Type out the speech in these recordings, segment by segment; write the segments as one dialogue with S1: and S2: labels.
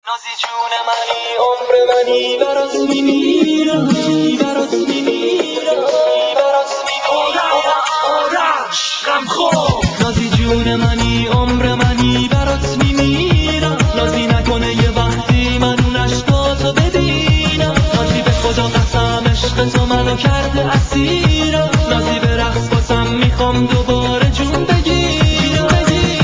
S1: نازی جون منی عمر منی برات میمیرم برات میمیرم برات میمیرم آرش غمخور نازی جون منی عمر منی برات میمیرم نازی نکنه یه وقتی من اون عشقاتو ببینم نازی به خدا قسم عشق تو منو کرده اسیرم نازی به رقص باسم میخوام دوباره جون بگیرم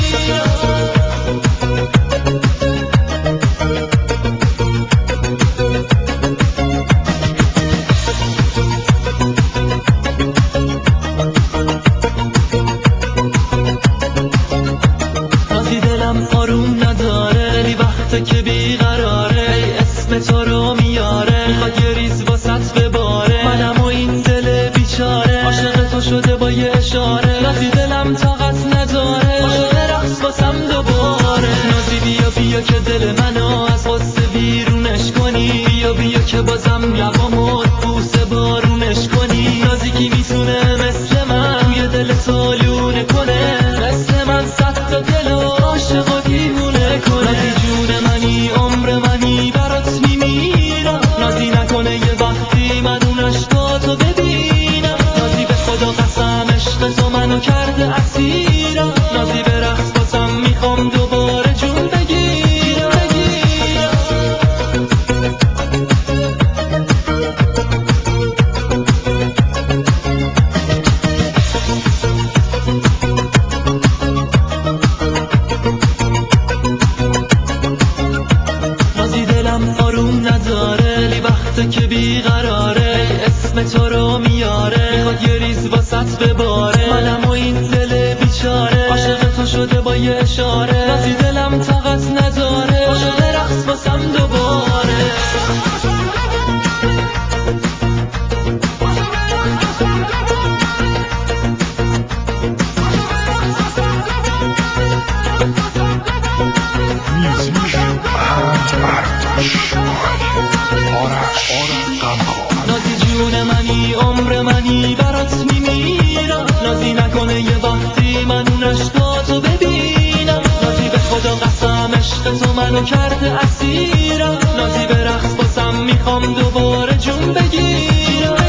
S1: نازی دلم آروم نداره خیلی وقته که بیقراره ای اسم تو رو میاره میخواد یه ریز واسط بباره منم و این دل بیچاره عاشق تو شده با یه اشاره نازی دلم طاقت نداره پاشو برقص واسم دوباره نازی بیا بیا که دل منو از غصه بیرونش کنی بیا بیا که بازم لبامو بوسه بارونش کنی نازی کی میتونه مثل من توی دل تو لونه کنه مثل من صد تا دلو عاشق و دیوونه کنه نازی جون منی عمر منی برات میمیرم نازی نکنه یه وقتی من اون عشقاتو ببینم نازی به خدا قسم عشق تو منو کرده اسیرم نازی به رقص باسم میخوام دوباره جون بگیرم نازی دلم آروم نداره خیلی وقته که بیقراره ای اسم تو رو میاره میخواد یه ریز واسط بباره منم و این دل بیچاره عاشق تو شده با یه اشاره نازی دلم طاقت نداره پاشو برقص واسم دوباره نازی جون منی عمر منی برات میمیرم نازی نکنه یه وقتی من اون عشقاتو ببینم نازی به خدا قسم عشق تو منو کرده اسیرم نازی به رقص باسم میخوام دوباره جون بگیرم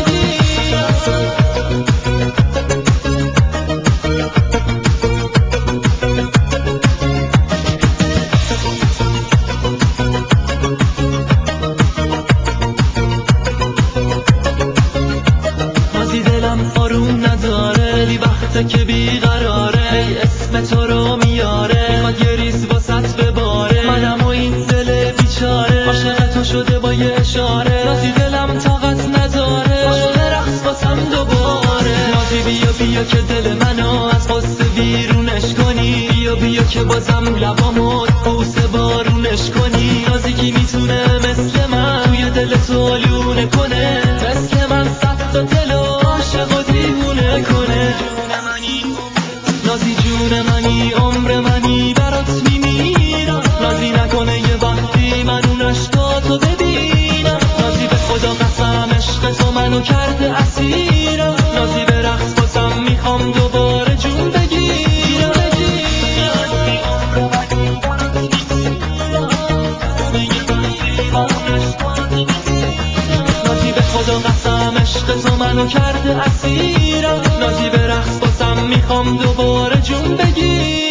S1: نازی دلم آروم نداره خیلی وقته که بیقراره ای اسم تو رو میاره میخواد یه ریز واسط بباره منم و این دل بیچاره عاشق تو شده با یه اشاره نازی دلم طاقت نداره پاشو برقص واسم دوباره نازی بیا بیا که دل منو از غصه بیرونش کنی بیا بیا که بازم لبامو بوسه بارونش کنی نازی کی میتونه مثل من توی دل تو لونه کنه مثل من صد تا دلو عاشق و دیوونه کنه نازی جون منی عمر منی برات میمیرم نازی نکنه یه وقتی من اون عشقاتو ببینم نازی به خدا قسم عشق تو منو کرده اسیرم نازی به رقص باسم میخوام دوباره جون بگیرم نازی به خدا قسم عشق تو منو کرده اسیرم نازی به رقص باسم میخوام دوباره جون بگیرم